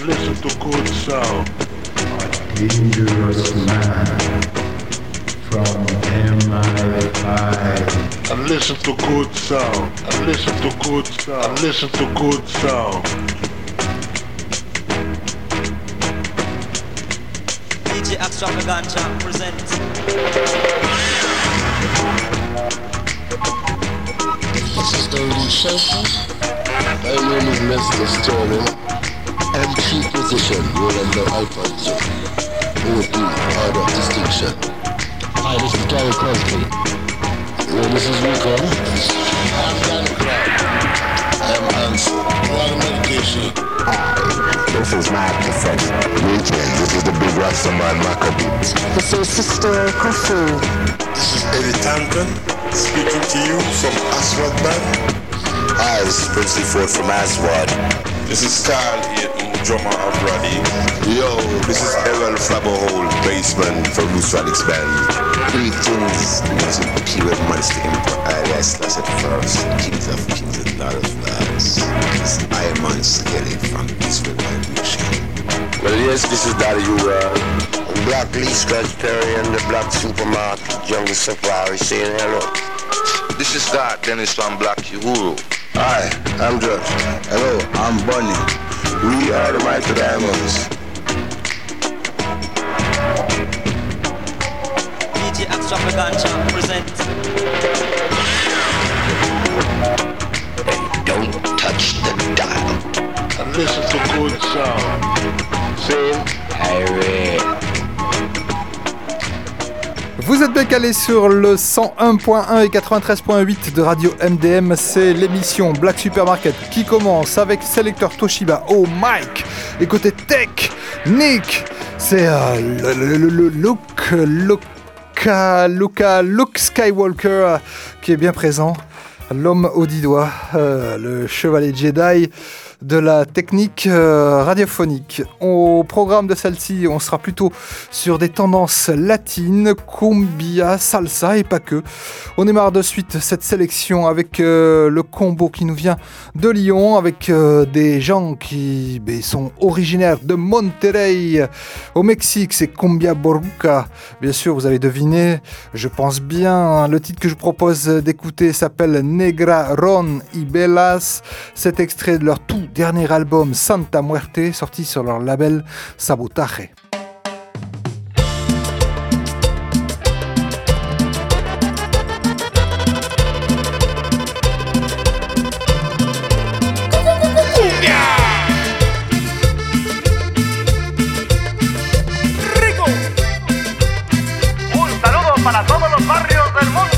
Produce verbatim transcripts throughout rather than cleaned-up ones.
listen to good sound. Dangerous man from M I five. And listen to good sound. And listen to good sound. And listen to good sound. D J Extravaganza presents. This is the Shaky. My name is Mister Sterling. M C position, Rolando Alfonso. O D, order of distinction. Hi, this is Gary Crosby. Well, this is Rico. I'm Dan Clark. I'm Hans. One medication. Hi, this is Mark Cassette. Greetings, this is the Big Rastaman Maccabee. This is Sister Kofu. This is Eddie Tanton, speaking to you from Aswad Band. Hi, this is Princely Ford from Aswad. This is Carl Eaton, drummer of Roddy. Yo, this is Errol Flabberhole, bassman for Loose Radix Band. Greetings, this is Pure Monster Empire, alias Lasset First, Kings of Kings and Lord of Lords. This is Iron Skelly from Peaceful Vibration. Well, yes, this is Daddy U-World. Black Lee Scratch Perry and the Black Supermarket, Jungle Safari saying hello. This is Scott Dennis from Black Uhuru. Hi, I'm Josh. Hello, I'm Bunny. We are the Mighty Diamonds. D J Extravaganza presents. Hey, don't touch the dial. And listen to good sound. Same. Harry. Vous êtes bien calés sur le cent un point un et quatre-vingt-treize point huit de Radio M D M, c'est l'émission Black Supermarket qui commence avec sélecteur Toshiba au mic. Et côté tech, Nick, c'est euh, le, le, le, le Luke, Luke, Luke, Luke Skywalker qui est bien présent, l'homme aux dix doigts, euh, le chevalier Jedi de la technique euh, radiophonique. Au programme de celle-ci, on sera plutôt sur des tendances latines, cumbia, salsa et pas que. On démarre de suite cette sélection avec euh, le combo qui nous vient de Lyon, avec euh, des gens qui ben, sont originaires de Monterrey au Mexique. C'est Cumbia Boruca. Bien sûr, vous avez deviné, je pense bien. Le titre que je propose d'écouter s'appelle Negra Ron y Belas. Cet extrait de leur tout dernier album Santa Muerte, sorti sur leur label Sabotage. ¡Rico! Un saludo para todos los barrios del mundo.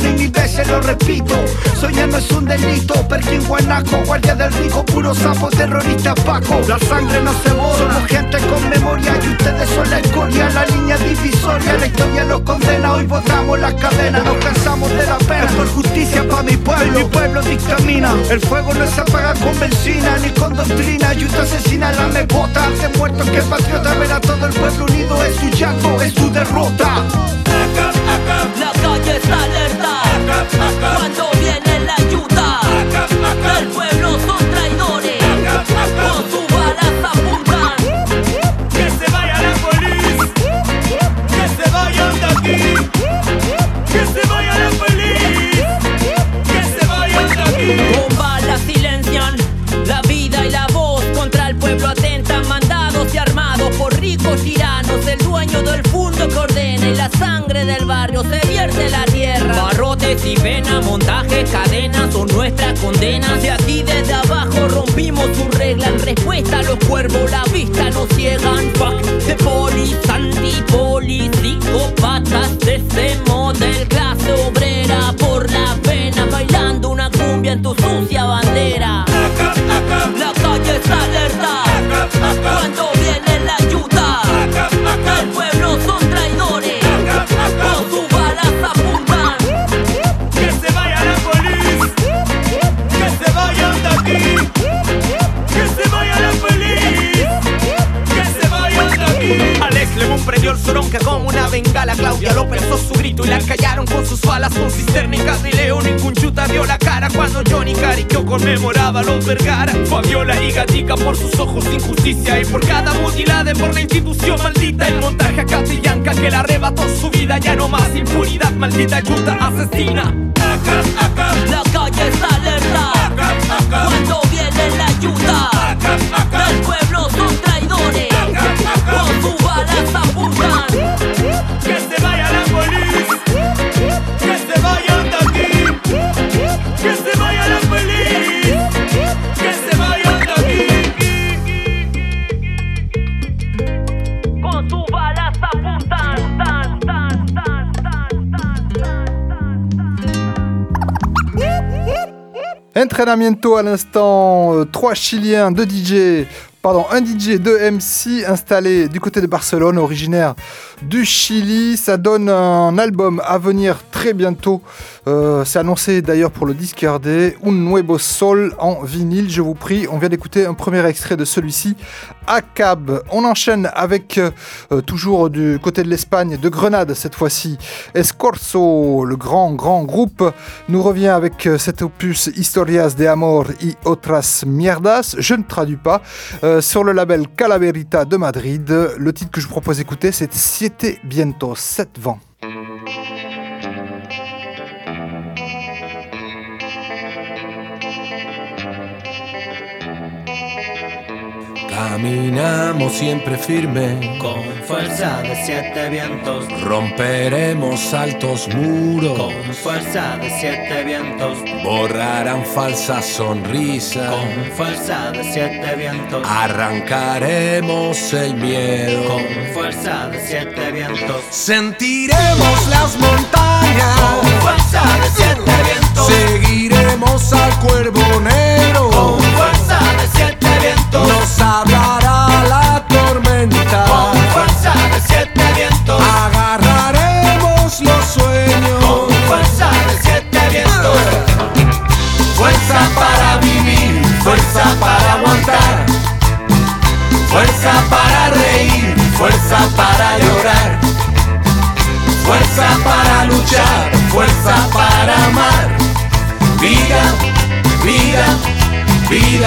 perdone y mil veces lo repito. Soñar no es un delito, Perkin, guanaco, guardia del rico, puro sapo, terrorista Paco. La sangre no se borra, somos gente con memoria y ustedes son la escoria, la línea divisoria. La historia los condena, hoy botamos las cadenas, nos cansamos de la pena. Es por justicia pa' mi pueblo, mi pueblo dictamina. El fuego no se apaga con benzina ni con doctrina. Y usted asesina la mebota, hace muertos que patriota. Ver a todo el pueblo unido es su llanto, es su derrota. La calle está alerta cuando viene la ayuda. El pueblo son traidores, con sus balas apuntan. Que se vaya la policía, que se vayan de aquí. Que se vaya la policía, que se vayan de aquí. Con balas silencian la vida y la voz, contra el pueblo atentan, mandados y armados por ricos tiranos. El dueño del fondo que ordena y la sangre del barrio se vierte la tierra. Barrotes y venas, montajes, cadenas son nuestras condenas. De aquí desde abajo rompimos su regla. En respuesta a los cuervos la vista nos ciegan. Fuck de polis, antipolis, psicópatas descemos del clase obrera por la pena, bailando una cumbia en tu sucia bandera. La calle está alerta cuando viene la ayuda. El pueblo son traidores, con sus balas apuntan. Que se vaya la policía, que se vayan de aquí. Que se vaya la policía, que se vayan de aquí. Alex Lemón prendió el soronca como una bengala. Claudia López alzó su grito y la callaron con sus balas. Con cisterna y Castro y León y Cunchuta dio la cara cuando Johnny Cariqueo conmemoraba a los Vergara. Fabiola y Gatica por sus ojos sin justicia y por cada mutilada por la institución maldita. El montaje a Catillanca que le arrebató su vida. Ya no más impunidad, maldita ayuda asesina. La calle está alerta cuando viene la ayuda. El pueblo son traidores, con sus balas apuntan. Que se vaya la policía, que se vayan de aquí. Que se vaya la policía, que se vayan de aquí. Con sus balas apuntan, tan, tan, tan, tan, tan. Entrenamiento à l'instant, euh, trois Chiliens, deux D J, pardon, un D J, deux M C installés du côté de Barcelone, originaire du Chili. Ça donne un album à venir très bientôt. Euh, c'est annoncé d'ailleurs pour le disque R D, Un Nuevo Sol en vinyle. Je vous prie, on vient d'écouter un premier extrait de celui-ci, A C A B. On enchaîne avec euh, toujours du côté de l'Espagne, de Grenade cette fois-ci, Escorzo, le grand grand groupe, nous revient avec euh, cet opus Historias de Amor y Otras Mierdas. Je ne traduis pas. Euh, sur le label Calaverita de Madrid. Le titre que je vous propose d'écouter, c'est Siete Vientos, sept vents. Caminamos siempre firme, con fuerza de siete vientos. Romperemos altos muros, con fuerza de siete vientos. Borrarán falsas sonrisas, con fuerza de siete vientos. Arrancaremos el miedo, con fuerza de siete vientos. Sentiremos las montañas, con fuerza de siete vientos. Seguiremos al cuervo negro, con fuerza de siete vientos. Nos hablará la tormenta, con fuerza de siete vientos. Agarraremos los sueños, con fuerza de siete vientos. Fuerza para vivir, fuerza para aguantar, fuerza para reír, fuerza para llorar, fuerza para luchar, fuerza para amar. Vida, vida, vida.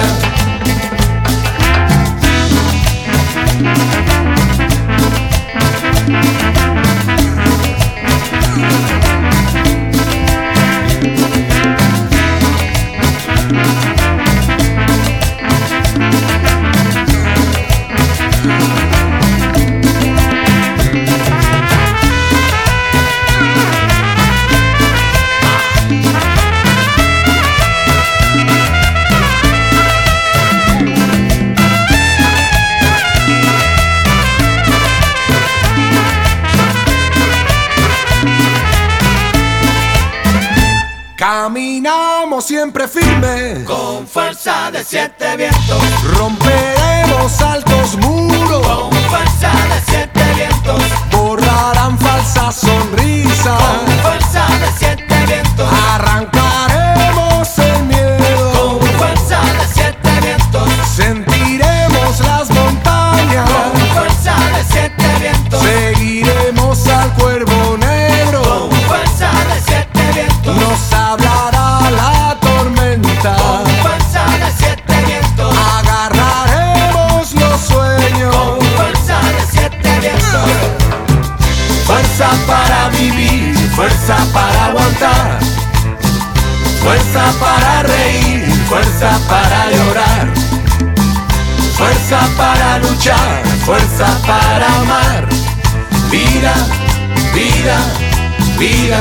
Caminamos siempre firme, con fuerza de siete vientos. Romperemos altos muros, con fuerza de siete vientos. Borrarán falsas sonrisas, con fuerza de siete vientos. Arrancaremos el miedo, con fuerza de siete vientos. Sentiremos las montañas, con fuerza de siete vientos. Seguiremos al cuervo negro, con fuerza de siete vientos. Nos hablará la tormenta, con fuerza de siete vientos. Agarraremos los sueños, con fuerza de siete vientos. Fuerza para vivir, fuerza para aguantar, fuerza para reír, fuerza para llorar, fuerza para luchar, fuerza para amar. Vida, vida, vida.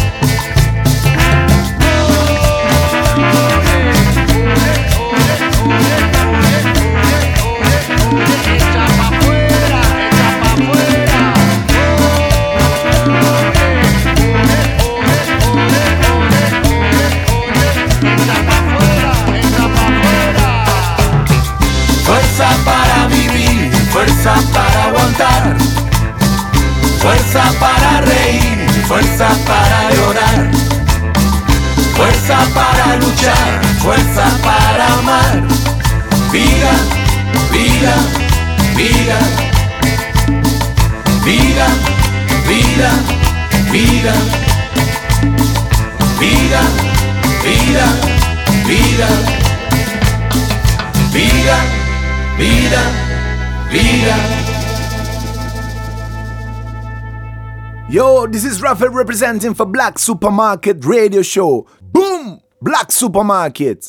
Fuerza para vivir, fuerza para aguantar, fuerza para reír, fuerza para llorar, fuerza para luchar, fuerza para amar. Vida, vida, vida, vida, vida, vida, vida, vida, vida, vida, vida, vida. Yo, this is Raphael representing for Black Supermarket Radio Show. Boom! Black Supermarket.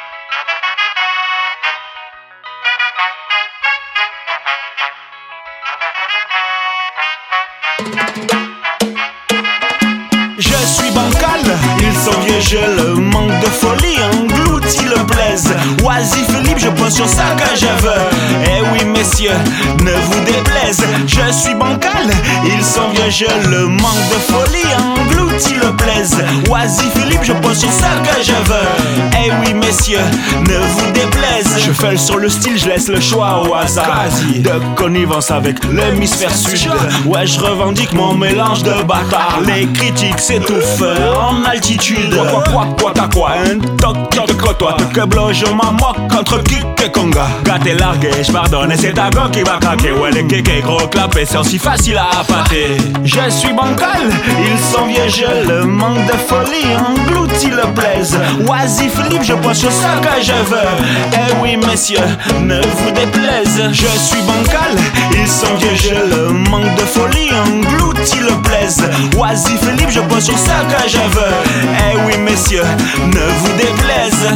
Je suis bancal, ils sont vieux, je le manque de folie, englouti le plaise. Oisif libre, je pose sur ça que je veux. Eh oui messieurs, ne vous déplaise. Je suis bancal, ils sont vieux, je le manque de folie, englouti le plaise. Oisif libre, je pose sur ça que je veux. Eh oui messieurs, ne vous déplaise. Je fais sur le style, je laisse le choix au hasard. De connivence avec l'hémisphère sud. Ouais, je revendique mon mélange de bâtards. Les critiques s'étouffent en altitude. Quoi, quoi, quoi, quoi, t'as quoi? Un toc, de quoi toi? Que blanc, je m'en moque entre Kik et Conga. Gâté largué, je pardonne et c'est ta go qui va craquer. Ouais, les kékés gros clapés, c'est aussi facile à appâter. Je suis bancal, ils sont vieux, je le manque de folie, englouti le plaise. Oisif libre, je pense sur ça que je veux. Eh oui, messieurs, ne vous déplaise. Je suis bancal, ils sont vieux, je le manque de folie, englouti le plaise. Oisif libre, je pense sur ça que je veux. Eh oui, messieurs, ne vous déplaise.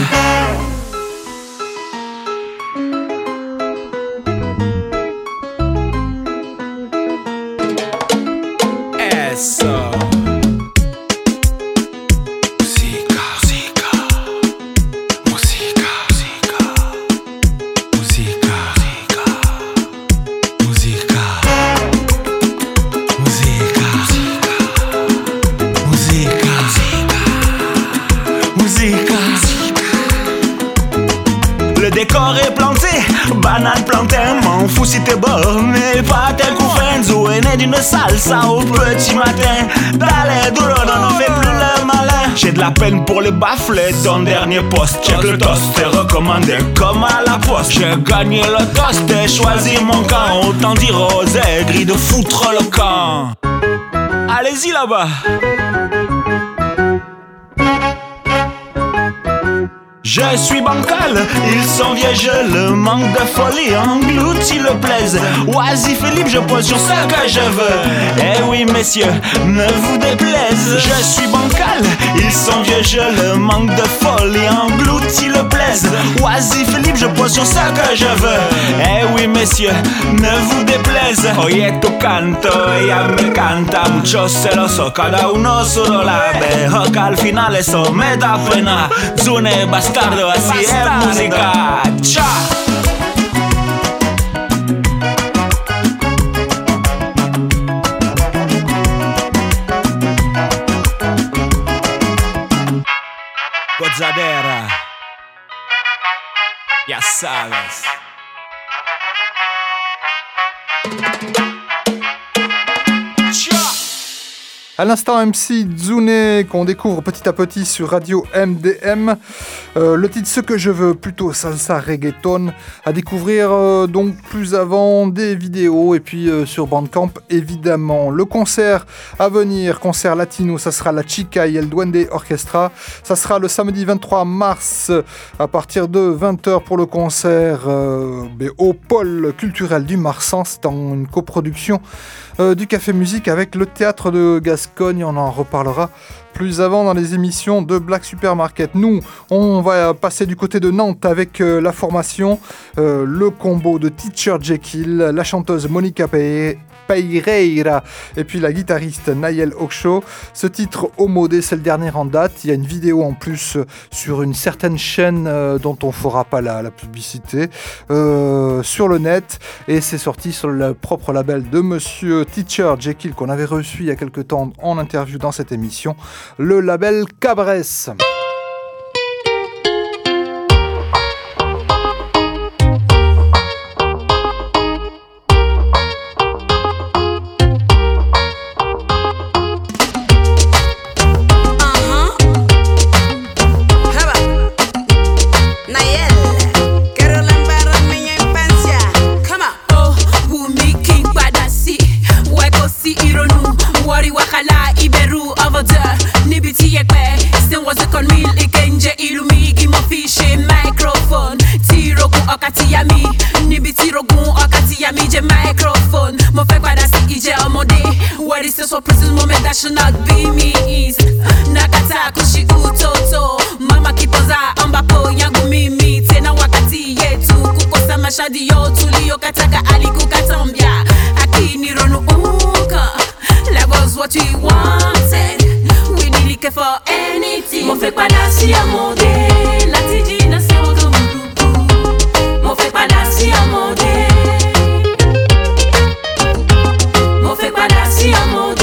Eso. Le décor est planté, banane plantain, m'en fous si t'es bon, mais pas tel coup Frenzo, est né d'une salsa au petit matin. Dale duro, non, on fait plus le malin. J'ai de la peine pour les baffles, ton dernier poste. Check le toast, t'es recommandé comme à la poste. J'ai gagné le toast et choisi mon camp. Autant dire aux aigris de foutre le camp. Allez-y là-bas. Je suis bancal, ils sont vieux, je le manque de folie, englouti le plaise. Oisif et libre, je pose sur ça que je veux. Eh oui messieurs, ne vous déplaise. Je suis bancal, ils sont vieux, je le manque de folie, englouti le plaise. Oisif et libre, je pose sur ça que je veux. Eh oui messieurs, ne vous déplaise. Oye tu canto, ella me canta, mucho celoso, cada uno su rola. Dejo que al final eso me da pena. Zune bastardo, así es música. Cha. sabes. À l'instant, M C Dzune, qu'on découvre petit à petit sur Radio M D M. Euh, le titre Ce que je veux, plutôt salsa reggaeton. À découvrir euh, donc plus avant des vidéos et puis euh, sur Bandcamp évidemment. Le concert à venir, concert latino, ça sera la Chica y El Duende Orchestra. Ça sera le samedi vingt-trois mars à partir de vingt heures pour le concert euh, au pôle culturel du Marsan. C'est en une coproduction euh, du Café Musique avec le théâtre de Gascogne. On en reparlera plus avant dans les émissions de Black Supermarket. Nous, on va passer du côté de Nantes avec euh, la formation, euh, le combo de Teacher Jekyll, la chanteuse Monica Pe- Pereira et puis la guitariste Nayel Oksho. Ce titre Homodé, c'est le dernier en date. Il y a une vidéo en plus euh, sur une certaine chaîne euh, dont on ne fera pas la, la publicité euh, sur le net, et c'est sorti sur le propre label de monsieur Teacher Jekyll qu'on avait reçu il y a quelque temps en interview dans cette émission, le label Cabresse. Should not be me is Nakata kushi utoto Mama kipoza ambapo yangu mimi Tena wakati yetu kukosa mashadi yo Tulio kataka aliku katambia Akini ronu uka That was what we wanted We didn't care for anything Mon fait pas la si amode La tidina se waka muruku Mon fait pas la si amode Mon fait pas la si amode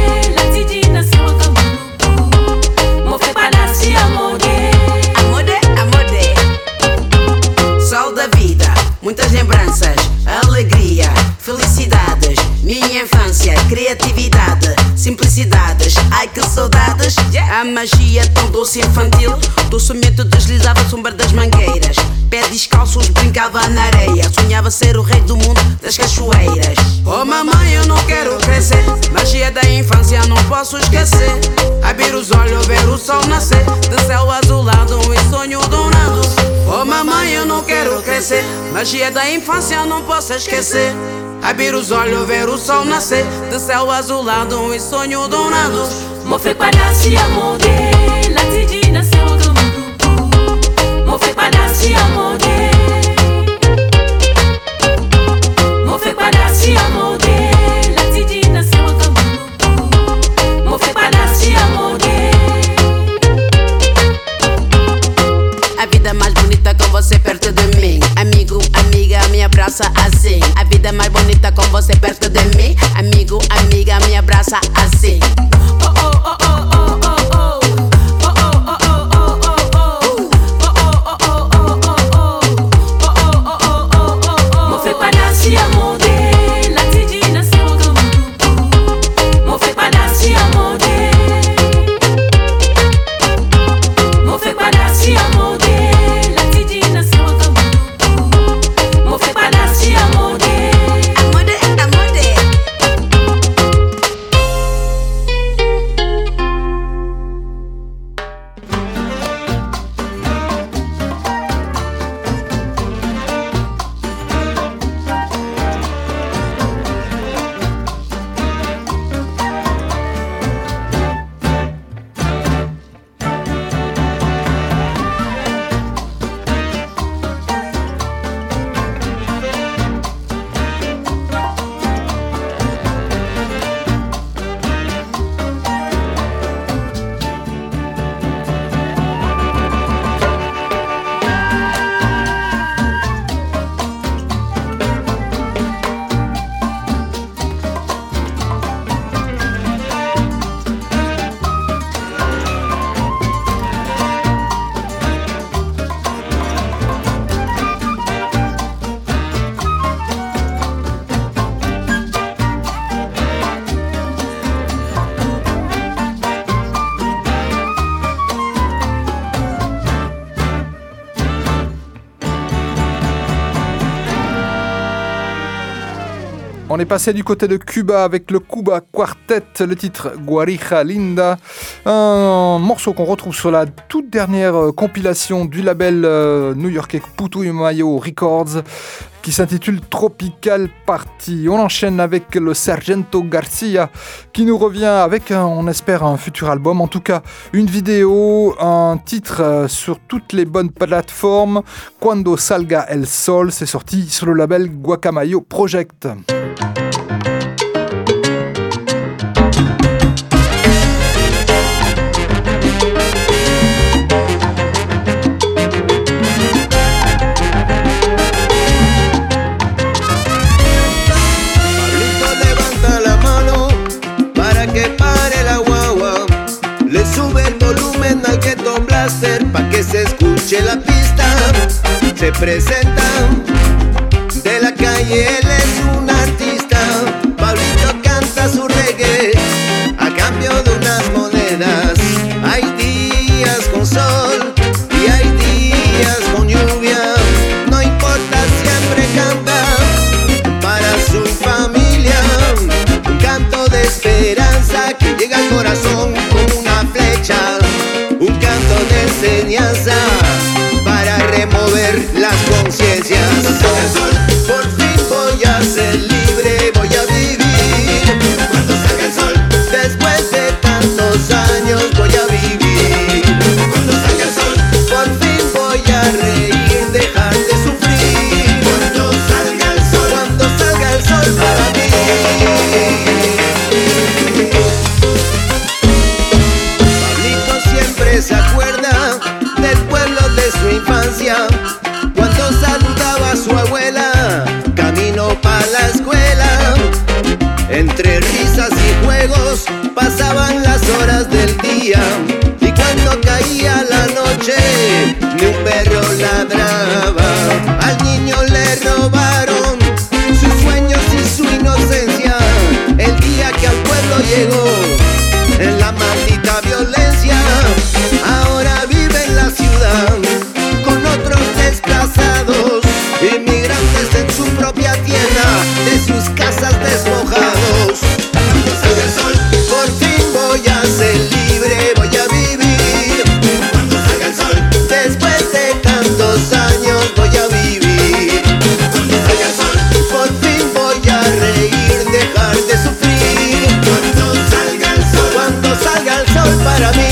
Muitas lembranças, alegria, felicidades, minha infância, criatividade, simplicidades, ai que saudades. A magia tão doce e infantil, do cimento deslizava a sombra das mangueiras. Pé descalços brincava na areia, sonhava ser o rei do mundo das cachoeiras. Oh mamãe, eu não quero crescer, magia da infância não posso esquecer. Abrir os olhos, ver o sol nascer, de céu azulado e sonho dourado. Oh mamãe, eu não quero crescer, magia da infância não posso esquecer. Abrir os olhos, ver o sol nascer, de céu azulado e sonho dourado. Mo fait pas la si amode, la tidina se waka muruku. Mo fait pas la si amode. Mo fait pas la si amode, la tidina se waka muruku. Mo fait pas la si amode. A vida mais bonita com você perto de mim. Amigo, amiga, me abraça assim. A vida mais bonita com você perto de mim. Amigo, amiga, me abraça assim. Oh oh oh oh oh oh oh. Oh oh oh oh oh oh oh. Oh oh oh oh oh oh. Oh oh oh oh oh oh. Mo fait pas la si amode, la tidina se waka muruku. Mo fait pas la si amode. Mo fait pas la si amode. On est passé du côté de Cuba avec le Cuba Quartet, le titre Guarija Linda, un morceau qu'on retrouve sur la toute dernière compilation du label new-yorkais Putumayo Records qui s'intitule Tropical Party. On enchaîne avec le Sargento Garcia qui nous revient avec, un, on espère, un futur album, en tout cas une vidéo, un titre sur toutes les bonnes plateformes. Cuando Salga El Sol, c'est sorti sur le label Guacamayo Project. Pa' que se escuche la pista. Se presenta de la calle, él es un artista. Pablito canta su reggae a cambio de unas monedas. Hay días con sol y hay días con lluvia. No importa, siempre canta para su familia. Un canto de esperanza que llega al corazón como una flecha. Un canto de enseñanza para remover las conciencias. Por fin voy a ser libre, voy a vivir. Cuando salga el sol, después de tantos años voy a vivir. Cuando salga el sol, por fin voy a reír, dejar de sufrir. Cuando salga el sol, cuando salga el sol para mí. Se acuerda del pueblo de su infancia, cuando saludaba a su abuela, camino para la escuela. Entre risas y juegos pasaban las horas del día, y cuando caía la noche, ni un perro ladraba. Al niño le robaron sus sueños y su inocencia, el día que al pueblo llegó en la maldita violencia. Ahora vive en la ciudad con otros desplazados, inmigrantes en su propia tierra, de sus casas despojados. Cuando salga el sol, por fin voy a ser libre, voy a vivir. Cuando salga el sol, después de tantos años voy a vivir. Cuando salga el sol, por fin voy a reír, dejar de sufrir. Cuando salga el sol, cuando salga el sol para mí.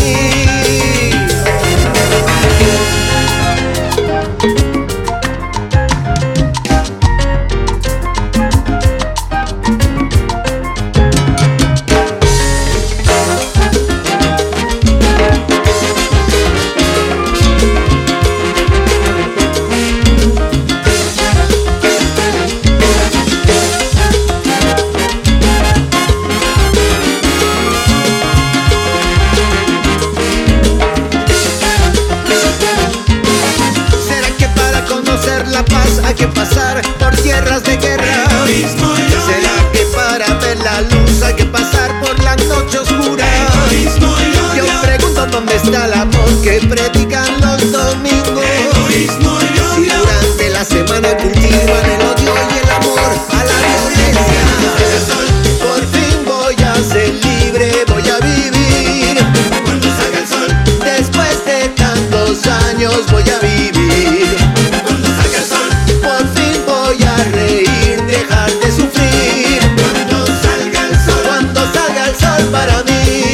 Hay que pasar por tierras de guerra. ¿Será que para ver la luz hay que pasar por la noche oscura? Yo pregunto dónde está el amor que predican los domingos. Si durante la semana cultivan el odio y el amor a la violencia. Por fin voy a ser libre, voy a vivir. Cuando salga el sol, después de tantos años voy a vivir. Por fin voy a reír, dejar de sufrir. Cuando salga el sol, cuando salga el sol para mí.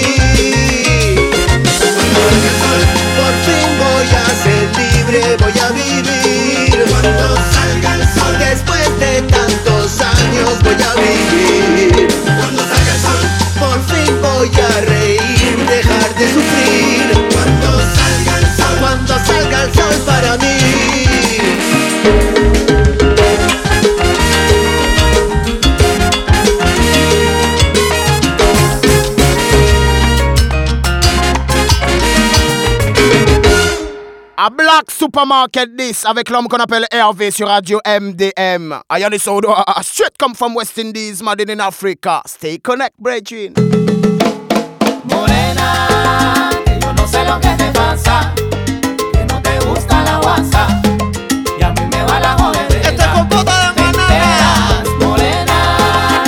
Cuando salga el sol, por fin voy a ser libre, voy a vivir. Cuando salga el sol, después de tantos años voy a vivir. Cuando salga el sol, por fin voy a reír, dejar de sufrir. Cuando salga el sol, cuando salga el sol para mí. A Black Supermarket this avec l'homme qu'on appelle Hervé sur Radio M D M. I am the sound straight come from West Indies, made in Africa. Stay connect, brethren. Morena, que yo no sé lo que te pasa, que no te gusta la guasa, y a mí me va la jodedera. Este compota de banana. Morena,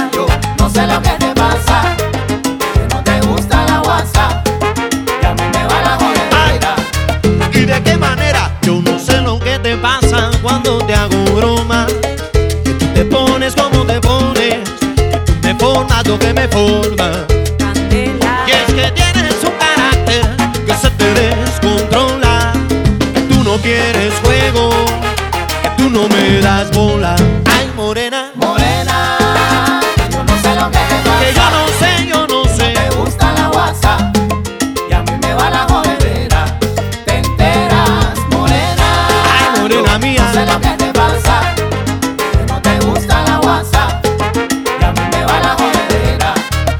tiene forma. Candela. Y es que tienes un carácter que se te descontrola. Que tú no quieres juego, que tú no me das bola. Ay, morena, Morena, yo no sé lo que te pasa. que yo no sé, yo no sé. Te gusta la guasa y a mí me va la jodedera. Te enteras, morena. Ay, morena mía. No sé lo que te pasa. Que no te gusta la guasa y a mí me va la jodedera.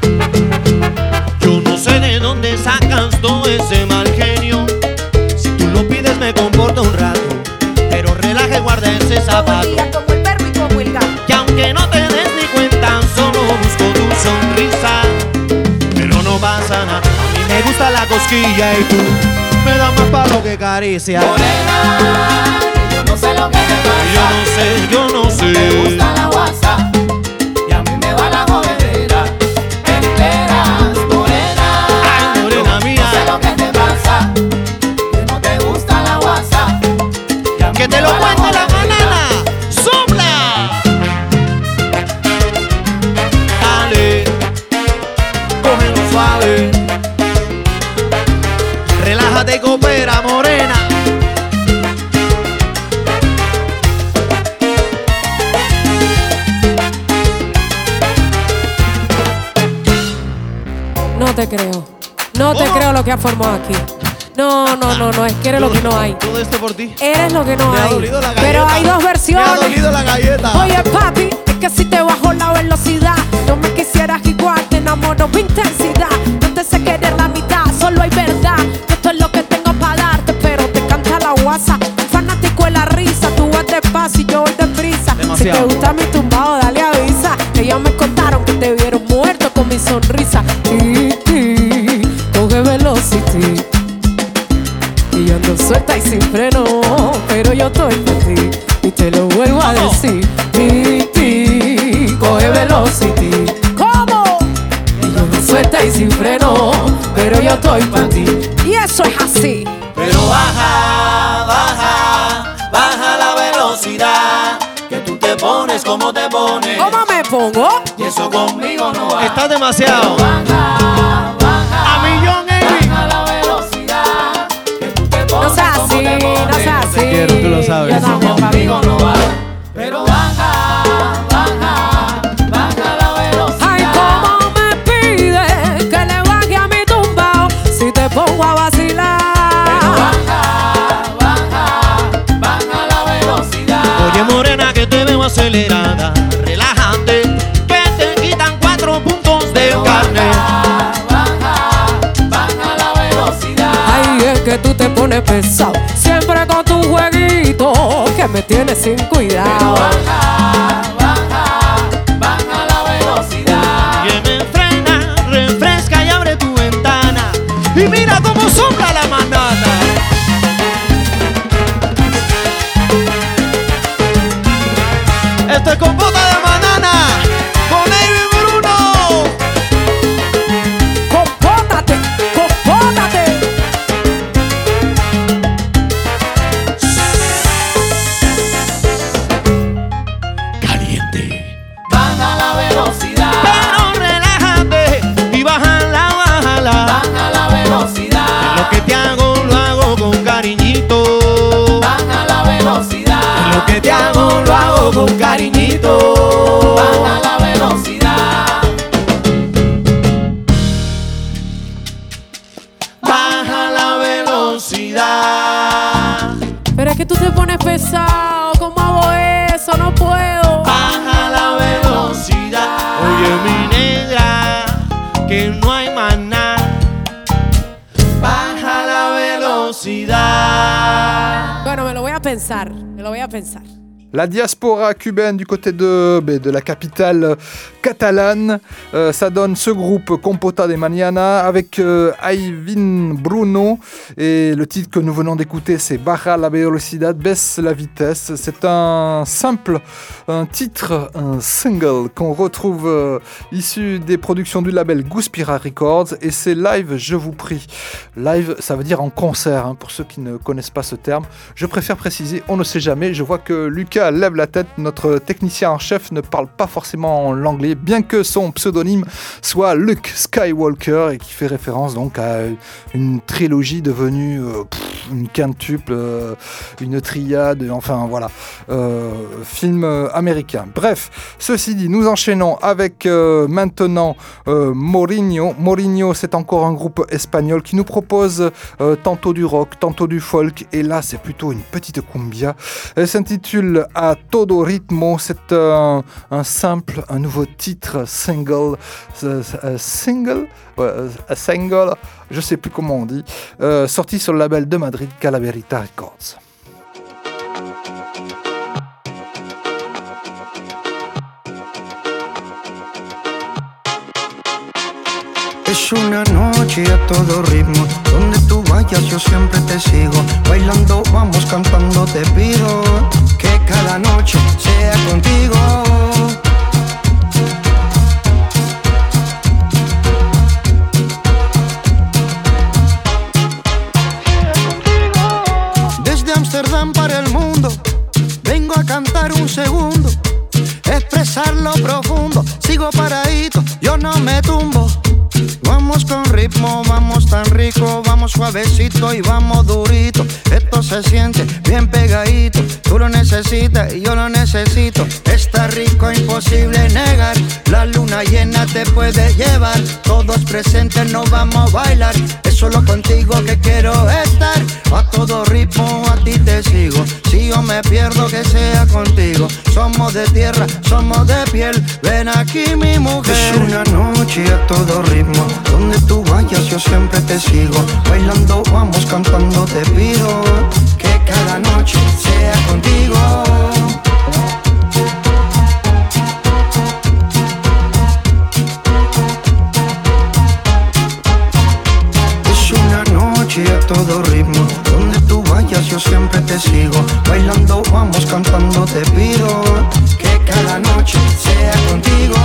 Yo no sé de dónde sacas todo ese mal genio. Si tú lo pides me comporto un rato, pero relaje, guarda ese zapato. Como el perro y como el gato. Que aunque no te des ni cuenta, solo busco tu sonrisa. Pero no pasa nada, a mí me gusta la cosquilla y tú me das más palo que caricia. Morena, yo no sé lo que te pasa. Yo no sé, yo no sé. Te gusta la guasa y a mí me va la jodedera. Te enteras, morena. Ay, morena mía. No sé lo que te pasa. Que no te gusta la guasa y a mí Que te me lo va cuente la jodedera. banana. ¡Sopla! Dale, cógelo suave. Relájate y coopera, morena. No te creo. No te ¿Cómo? creo lo que has formado aquí. No, no, no, no, es que eres lo que no hay. Todo esto por ti. Eres lo que no Me ha hay. dolido la Pero galleta. hay dos versiones. Me ha dolido la galleta. Oye, papi, es que si te bajo la velocidad, no me quisieras igual, te enamoro mi intensidad. No te sé querer la mitad, solo hay verdad. Esto es lo que tengo para darte, pero te canta la guasa. Fanático de la risa, tú vas despacio y yo voy deprisa. Demasiado. Si te gusta mi tumbado, dale avisa. Ellos me contaron que te vieron muerto con mi sonrisa. Ti, ti, coge velocity. Y yo ando suelta y sin freno, pero yo estoy por ti. Y te lo vuelvo a decir. Ti, ti, coge velocity. ¿Cómo? Y yo ando suelta y sin freno, pero yo estoy por ti. Y eso es así. Pero baja, baja, baja la velocidad. Que tú te pones como te pones. ¿Cómo me pongo? Y eso conmigo no va. Estás demasiado. Baja, baja. A millón, Amy. Baja la velocidad. Que tú te pones No seas como así, te pones. no seas así. Te quiero, tú lo sabes. Yo también, papi. Conmigo no va. Pero baja, baja, baja la velocidad. Ay, cómo me pide que le baje a mi tumbao si te pongo a vacilar. Baja, baja, baja la velocidad. Oye, morena, que te veo acelerada. Relájate, que te quitan cuatro puntos de carne. Baja, baja la velocidad. Ay, es que tú te pones pesado siempre con tu jueguito que me tienes sin cuidado. Baja, baja, baja la velocidad. Y me frena, refresca y abre tu ventana. Y mira cómo sopla la manana. Esto es compota de banana con Amy Bruno. Compótate, compótate. Caliente. Baja la velocidad. Pero relájate y bájala, bájala. Baja la velocidad. Lo que te hago lo hago con cariñito. Baja la velocidad. Lo que te hago lo hago con cariñito. Baja la velocidad. Baja la velocidad. Pero es que tú te pones pesado. ¿Cómo hago eso? No puedo. Baja la velocidad. Oye, mi negra, que no hay más nada. Baja la velocidad. Bueno, me lo voy a pensar. Me lo voy a pensar. La diaspora cubaine du côté de, de la capitale catalane, euh, ça donne ce groupe Compota de Mañana avec euh, Ivin Bruno et le titre que nous venons d'écouter c'est Baja la velocidad, baisse la vitesse. C'est un simple, un titre, un single qu'on retrouve euh, issu des productions du label Guspira Records et c'est live, je vous prie. Live, ça veut dire en concert, hein, pour ceux qui ne connaissent pas ce terme. Je préfère préciser, on ne sait jamais. Je vois que Lucas Lucas lève la tête, notre technicien en chef ne parle pas forcément l'anglais, bien que son pseudonyme soit Luke Skywalker et qui fait référence donc à une trilogie devenue euh, pff, une quintuple, euh, une triade, enfin voilà, euh, film américain. Bref, ceci dit, nous enchaînons avec euh, maintenant euh, Mourinho. Mourinho, c'est encore un groupe espagnol qui nous propose euh, tantôt du rock, tantôt du folk, et là c'est plutôt une petite cumbia. Elle s'intitule A Todo Ritmo, c'est un, un simple, un nouveau titre, single, euh, single, ouais, un single, je sais plus comment on dit, euh, sorti sur le label de Madrid Calaverita Records. Es una noche a todo ritmo, donde tú vayas yo siempre te sigo. Bailando vamos, cantando te pido, que cada noche sea contigo. Desde Amsterdam para el mundo, vengo a cantar un segundo, expresar lo profundo, sigo paradito, yo no me tumbo. Vamos con ritmo, vamos tan rico, vamos suavecito y vamos durito. Esto se siente bien pegadito, tú lo necesitas y yo lo necesito. Está rico, imposible negar, la luna llena te puede llevar. Todos presentes nos vamos a bailar, es solo contigo que quiero estar. A todo ritmo a ti te sigo, si yo me pierdo que sea contigo. Somos de tierra, somos de piel, ven aquí mi mujer. Es una noche a todo ritmo, donde tú vayas yo siempre te sigo. Bailando vamos, cantando te pido, que cada noche sea contigo. Es una noche a todo ritmo, donde tú vayas yo siempre te sigo. Bailando vamos, cantando te pido, que cada noche sea contigo.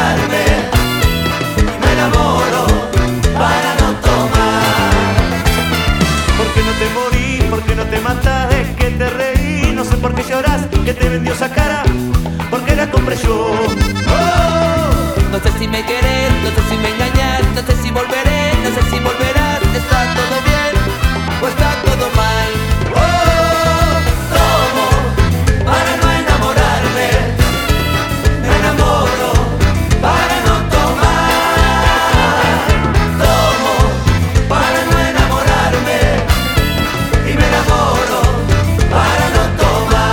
Para no tomar yo. No sé si me querés, no sé si me engañas, no sé si volveré, no sé si volverás. ¿Está todo bien o está todo mal? Oh, tomo para no enamorarme, me enamoro para no tomar. Tomo para no enamorarme y me enamoro para no tomar.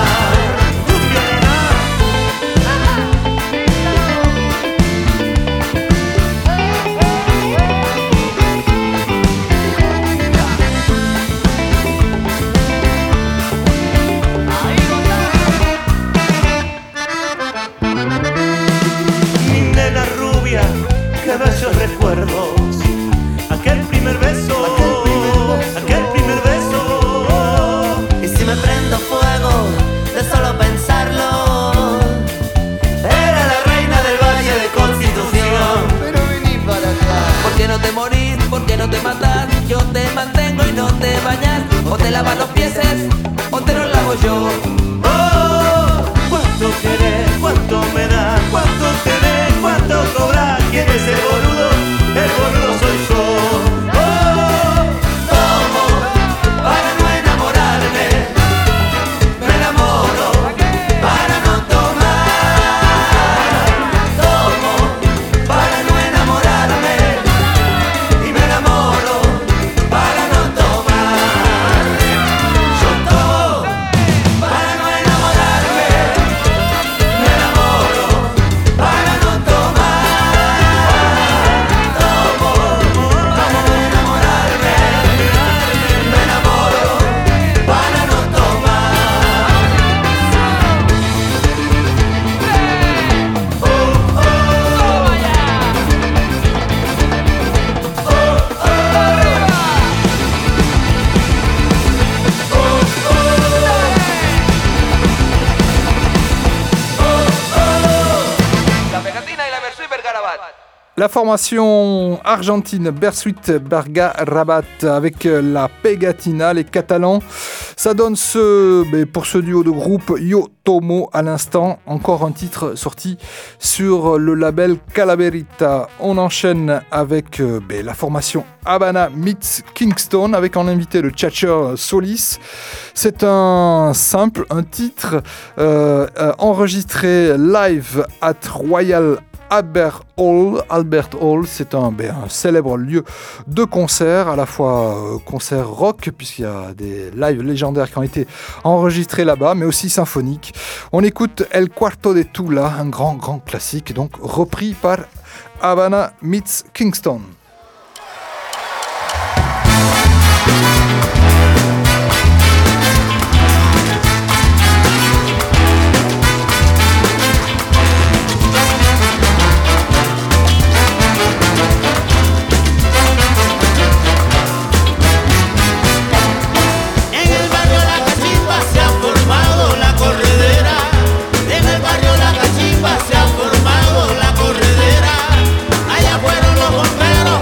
Bellos recuerdos, aquel primer beso, aquel primer beso. Y si me prendo fuego de solo pensarlo, era la reina del Valle de Constitución. Pero vení para acá. ¿Por qué no te morís? ¿Por qué no te matás? Yo te mantengo y no te bañas. O te lavas los pies o te los lavo yo. Oh, cuánto querés, cuánto me das, cuánto tenés, cuánto cobras. ¿Quién es el boludo? El boludo soy yo. Oh, tomo para no enamorarme, me enamoro para no tomar. Tomo para no enamorarme y me enamoro para no tomar. Yo tomo para no enamorarme, me enamoro para no tomar. La formation argentine Bersuit Berga Rabat avec la Pegatina, les Catalans. Ça donne ce, pour ce duo de groupe Yo Tomo à l'instant, encore un titre sorti sur le label Calaverita. On enchaîne avec ben, la formation Habana meets Kingston avec en invité le Tchatcher Solis. C'est un simple, un titre euh, euh, enregistré live at Royal Albert Hall. Albert Hall, c'est un, ben, un célèbre lieu de concert, à la fois euh, concert rock, puisqu'il y a des lives légendaires qui ont été enregistrés là-bas, mais aussi symphoniques. On écoute El Cuarto de Tula, un grand, grand classique, donc repris par Habana meets Kingston. se ha formado la corredera. Allá fueron los bomberos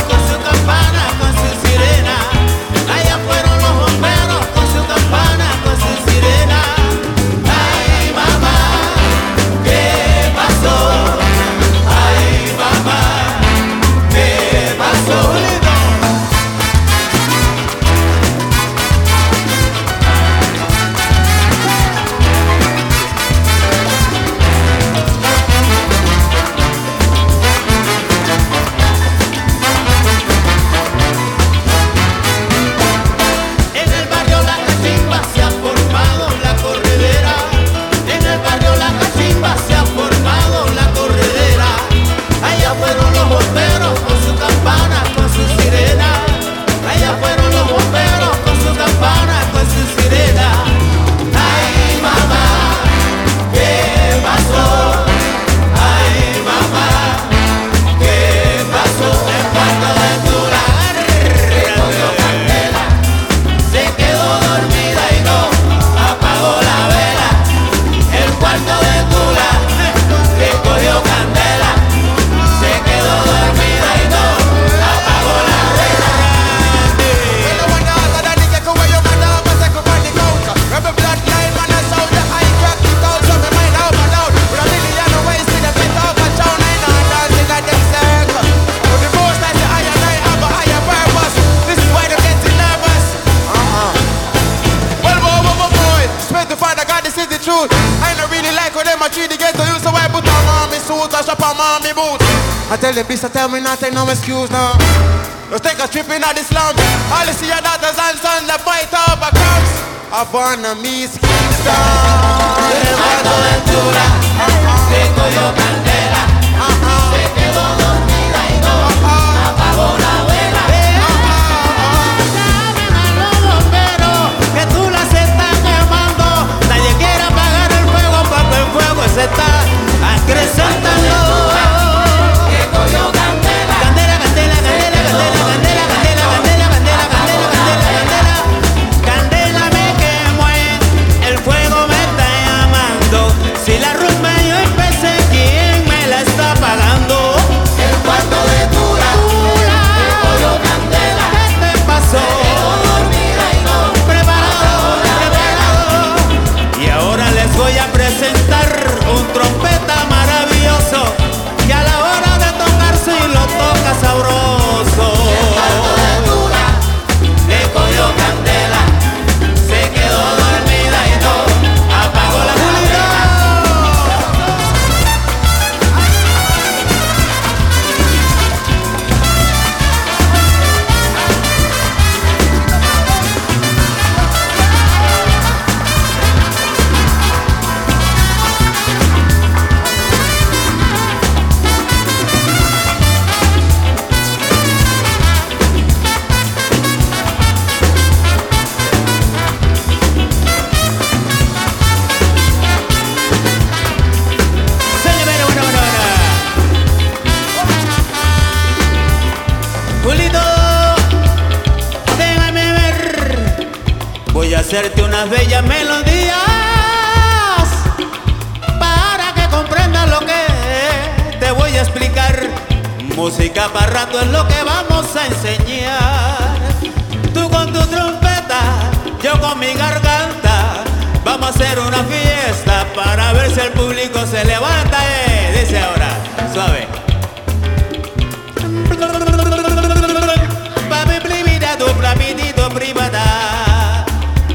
I tell the beast, I tell me not take no excuse now. Let's take a trip in this lounge. All you see your daughters and sons that bite up a crops. I wanna miss Kingston. Buenaventura, tengo yo candela. Se quedó dormida y no apagó la vela. Llamen a los bomberos, que tú las estás quemando. Nadie quiere apagar el fuego porque el fuego se está acrecentando. Tengo yo candela. Candela, candela, candela, candela, candela, candela, candela, candela, candela, candela, candela. Candela me quemo, el fuego me está llamando. Si la rumba yo empecé, ¿quién me la está pagando? El cuarto de Tula, tengo yo candela. ¿Qué te pasó? Se quedó dormida y no Preparado, preparado. Y ahora les voy a presentar un trompeta maravilloso que a la hora de tocar sí lo toca sabroso. El cuarto de Tula, tengo yo candela. Se quedó dormida y no apagó la vela. Señor, bueno, bueno, bueno, bueno. Julito, déjame ver. Voy a hacerte unas bellas melodías para que comprendas lo que te voy a explicar. Música para rato es lo que vamos a enseñar. Tú con tu trompeta, yo con mi garganta. Vamos a hacer una fiesta para ver si el público se levanta. Eh. Dice ahora, suave. Papi primita, tu rapidito privada.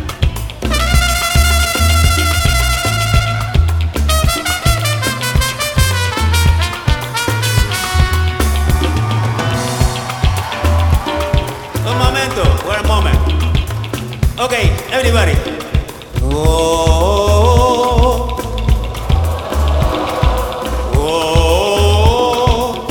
Un momento, one moment. Okay, everybody. Oh, oh, oh,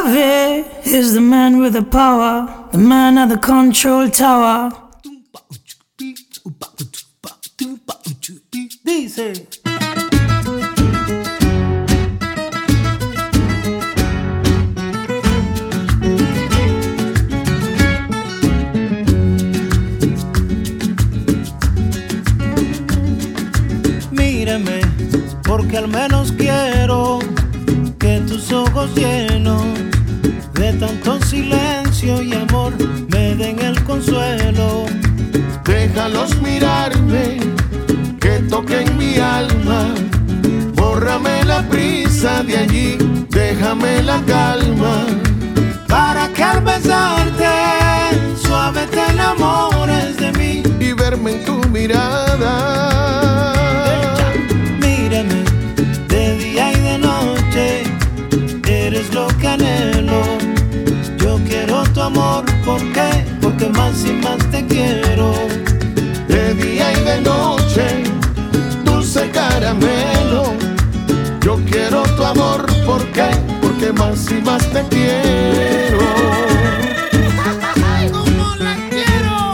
Javier is the man with the power, the man at the control tower. Dice. Mírame, porque al menos quiero que tus ojos llenos de tanto silencio y amor me den el consuelo. Déjalos mirarme, que toquen mi alma. Bórrame la prisa de allí, déjame la calma. Para que al besarte suave te enamores de mí y verme en tu mirada. Mírame de día y de noche, eres lo que anhelo. Yo quiero tu amor, ¿por qué? Porque más y más te quiero. De día y de noche, dulce caramelo. Yo quiero tu amor, ¿por qué? Porque más y más te quiero. ¡Ay, cómo la quiero!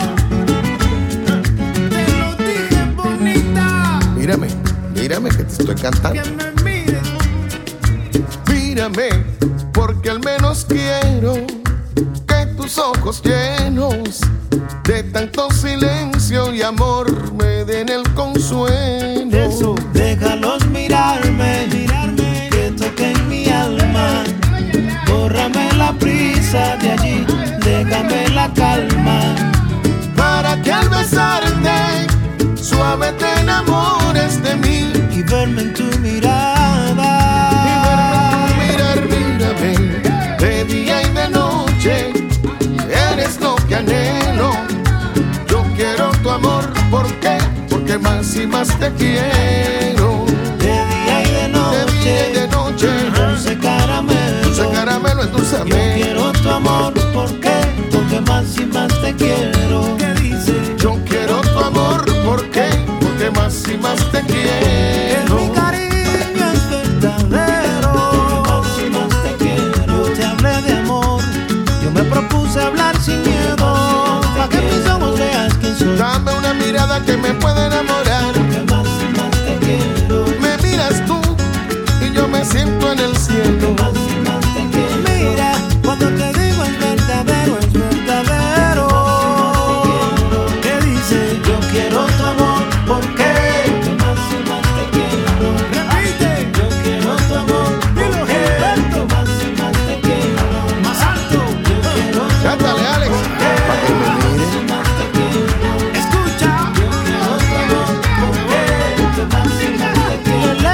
Te lo dije, bonita. Mírame, mírame que te estoy cantando. Que me mires. Mírame, porque al menos quiero que tus ojos llenos de tanto silencio y amor me den el consuelo. Eso, déjalos mirarme, mirarme, que toquen mi alma. Bórrame la prisa de allí, déjame la calma. Para que al besarte suave te enamores de mí y verme en tu mirada. Y verme en tu mirar, mírame, de día y de noche, eres lo que anhelo. Yo quiero tu amor, ¿por qué? Porque más y más te quiero. De día y de noche, de día y de noche, dulce caramelo, dulce caramelo, endulzame. Yo quiero tu amor, ¿por qué? Porque más y más te quiero. ¿Qué dice? Yo quiero tu amor, ¿por qué? Porque más y más te quiero. Mi cariño es verdadero, porque más y más te quiero. Yo te hablé de amor, yo me propuse hablar sin miedo, para que mis ojos veas quién soy. Dame una mirada que me pueda enamorar, porque más y más te quiero. Me miras tú y yo me siento en el cielo. Más y más te quiero. Mira, cuando te digo es verdadero, es verdadero. ¿Qué dice? Yo quiero tu amor, ¿por qué? Porque más y más te quiero. Repite. Yo quiero tu amor, ¿por qué? Porque más y más te quiero. Más alto. Yo quiero tu amor. Cántale, Alex. Para que me mires. Más te quiero. Escucha. Yo quiero tu amor, ¿por qué? Porque más y más te quiero.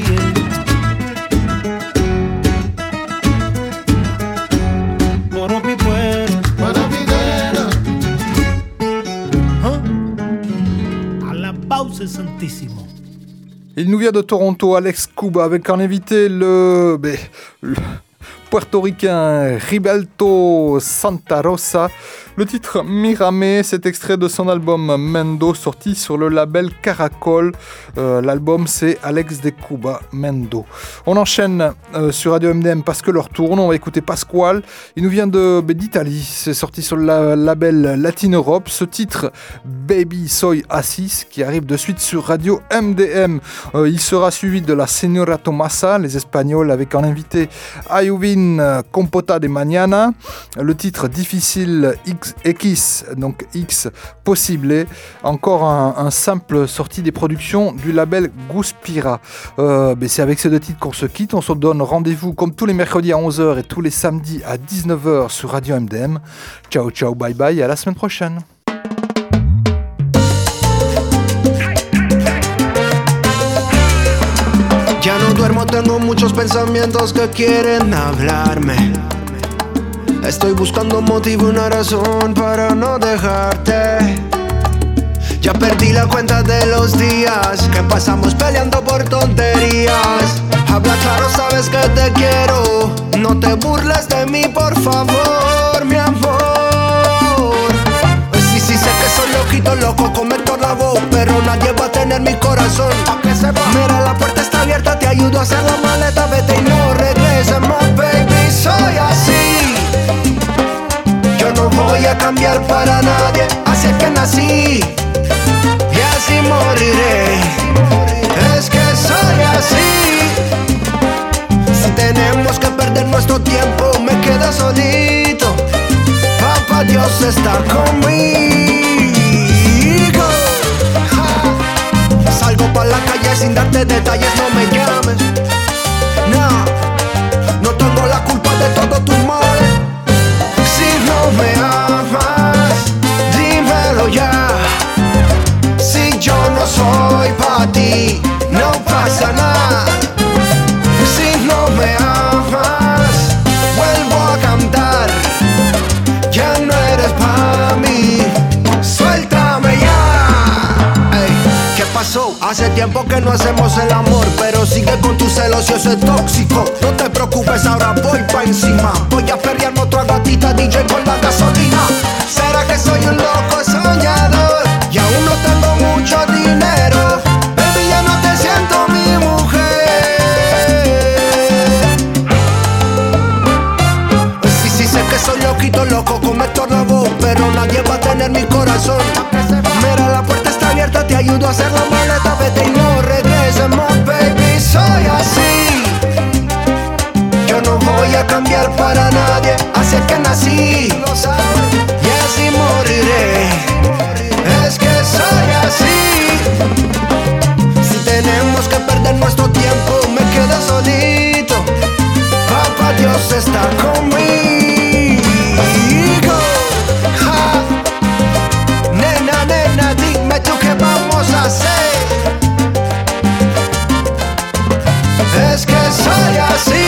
Moro mi pueblo. Para videra. À la pausa santísimo. Il nous vient de Toronto, Alex Cuba, avec en invité le, ben, le puertoricain Ribalto Santa Rosa. Le titre Mírame, c'est extrait de son album Mendo, sorti sur le label Caracol. Euh, l'album, c'est Alex de Cuba, Mendo. On enchaîne euh, sur Radio M D M parce que l'heure tourne. On va écouter Pasquale. Il nous vient de, ben, d'Italie. C'est sorti sur le la, label Latine Europe. Ce titre, Baby Soy Assis, qui arrive de suite sur Radio M D M. Euh, il sera suivi de la Señora Tomasa, les Espagnols, avec en invité Ayuvin Compota de Mañana. Le titre difficile X, X, donc X Possible. Encore un, un simple sorti des productions du label Guspira. Euh, c'est avec ces deux titres qu'on se quitte. On se donne rendez-vous comme tous les mercredis à onze heures et tous les samedis à dix-neuf heures sur Radio M D M. Ciao, ciao, bye bye et à la semaine prochaine. Ya no duermo, tengo muchos pensamientos que quieren hablarme. Estoy buscando un motivo y una razón para no dejarte. Ya perdí la cuenta de los días que pasamos peleando por tonterías. Habla claro, sabes que te quiero. No te burles de mí, por favor, mi amor. Sí, sí, sé que soy loquito, loco, con Héctor Lavoe, pero nadie va a tener mi corazón. ¿A qué se va? Mira, la puerta está abierta, te ayudo a hacer la maleta. Vete y no regreses, my baby. soy así. Yo no voy a cambiar para nadie, así es que nací y así moriré. Es que soy así. Si tenemos que perder nuestro tiempo, me quedo solito. Papá Dios está conmigo. Ja. Salgo pa' la calle sin darte detalles, no me llames. No, no tengo la culpa de todos tus males. Si no me amas, dímelo ya. Si yo no soy pa' ti, no pasa nada. Si no me amas, vuelvo a cantar. Ya no eres pa' mí, suéltame ya. Ey, ¿qué pasó? Hace tiempo que no hacemos el amor, pero sigue con tus celos y eso es tóxico. No te preocupes, ahora voy pa' encima. Voy a perrearme otra gatita D J con la gasolina. ¿Será que soy un loco soñador? Y aún no tengo mucho dinero. Baby, ya no te siento mi mujer. Sí, sí, sé que soy loquito, loco con Héctor Lavoe, pero nadie va a tener mi corazón. Mira, la puerta está abierta, te ayudo a hacer la maleta. Vete y no regreses más, baby, soy así. Yo no voy a cambiar para nadie, así es que nací y así moriré. Es que soy así. Si tenemos que perder nuestro tiempo, me quedo solito. Papá Dios está conmigo. Ja. Nena, nena, dime tú qué vamos a hacer. Es que soy así.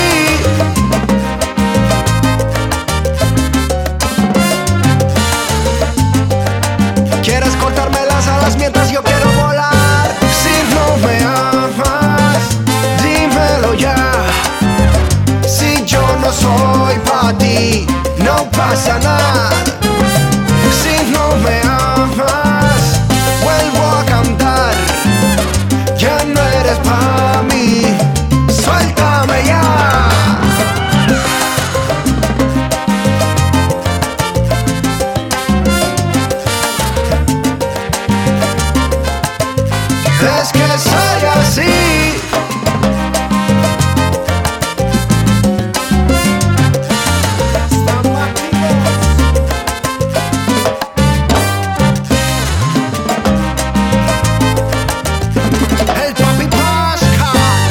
¿Quieres cortarme las alas mientras yo quiero volar? Si no me amas, dímelo ya. Si yo no soy pa' ti, no pasa nada. Si no me amas, vuelvo a cantar. Ya no eres pa' mí, suéltame ya. Es que soy así. El papi Pascal.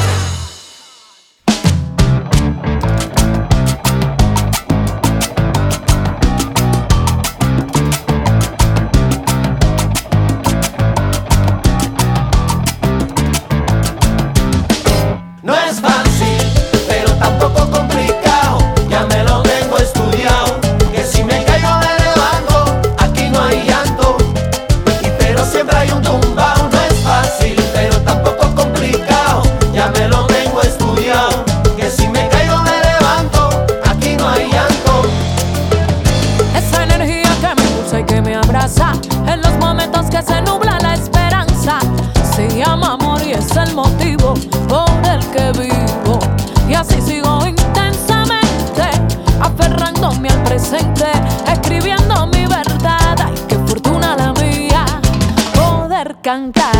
No es fácil, pero tampoco complicado. Ya me lo tengo estudiado. Que si me caigo me levanto, aquí no hay llanto. Y pero siempre hay un tumbao. No es fácil, pero tampoco complicado. Ya me lo tengo estudiado. Que si me caigo me levanto, aquí no hay llanto. Esa energía que me impulsa y que me abraza en los momentos que se nubla la esperanza. Se llama amor y es el motivo por el que vivo. Y así sigo intensamente, aferrándome al presente, escribiendo mi verdad. Ay, qué fortuna la mía, poder cantar